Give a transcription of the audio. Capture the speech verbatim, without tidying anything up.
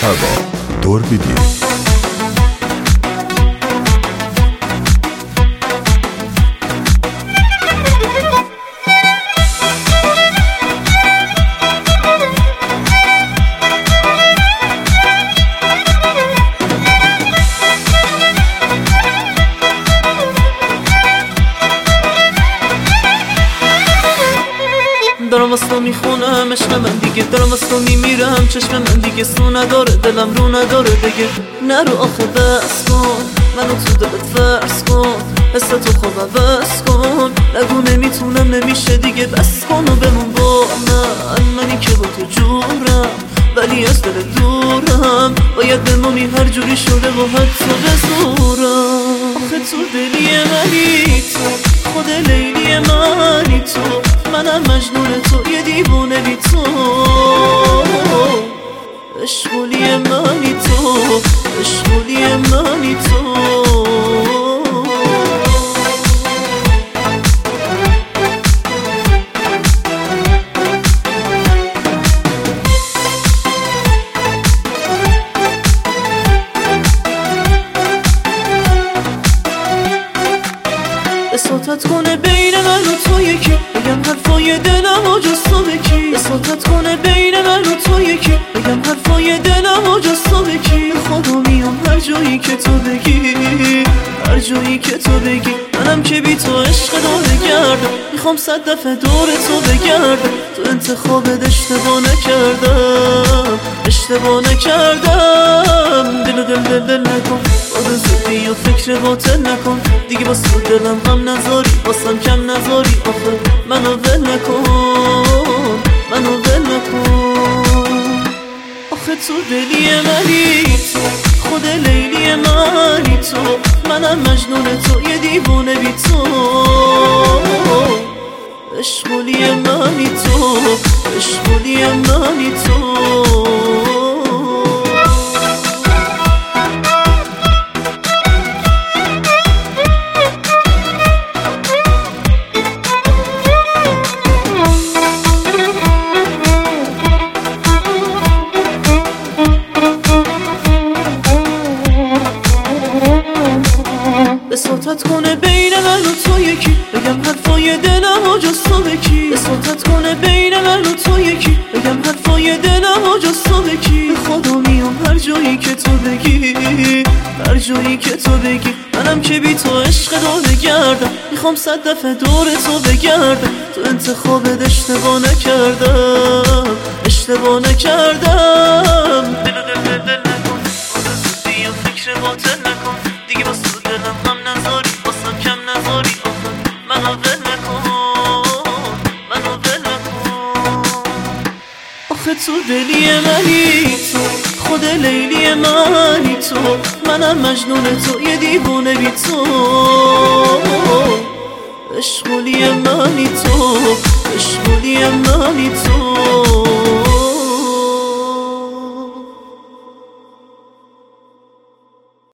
سبا دور بیدی دارم واسه میخونم عشق من دیگه، دارم واسه میمیرم چشم من دیگه، سو نداره دلم رو نداره دیگه. نرو آخه بس کن منو تو دلت فرس کن، حس تو خوب عوض کن، نگو نمیتونم نمیشه دیگه، بس کن و بمون با من. منی که با تو جورم ولی از دل دورم، باید بمونی هر جوری شده و حتی بزورم. آخه تو دلی منی تو، خود لیلی منی تو، منم مجنون تو، یه دیوونه بی تو. عشقولی منی تو، عشقولی منی تو. احساسات کنه بین من و تو یکی، بگم حرفای دلم و جز تو بکی. احساسات کنه بین من و تو یکی، بگم حرفای دلم و جز تو بکی. خدا میام هر جایی که تو بگی، هر جایی که تو بگی. منم که بی تو عشق داره گردم، میخوام صد دفعه دور تو بگردم. تو انتخابت اشتباه نکردم، اشتباه نکردم. دل و دل دل دل نکن، باد زودی و فکر باطل نکن دیگه، باز تو دلم هم نذاری، باسم کم نذاری. آخه منو ول نکن، منو ول نکن. آخه تو دلی منی تو، خود لیلی منی تو، منم مجنون تو، یه دیوونه بی تو. عشقولی منی تو، عشقولی منی تو. احساسات کنه بین من و تو یکی، بگم حرفای دلم و جز تو بکی. احساسات کنه بین من و تو یکی، بگم حرفای دلم و جز تو بکی. خدا میام هر جایی که تو بگی، هر جایی که تو بگی. منم که بی تو عشق داره گردم، میخوام صد دفعه دور تو بگردم. تو انتخابت اشتباه نکردم، اشتباه نکردم. دل دل دل دل نکن، باد زودی و فکر باطل نکن دیگه، باز تو دلم هم نذاری، باسم کم نذاری. آخه منو ول نکن، منو ول نکن. آخه تو دلی منی تو، خود لیلی منی تو، منم مجنون تو، یه دیوونه بی تو. عشقولی منی تو، عشقولی منی تو.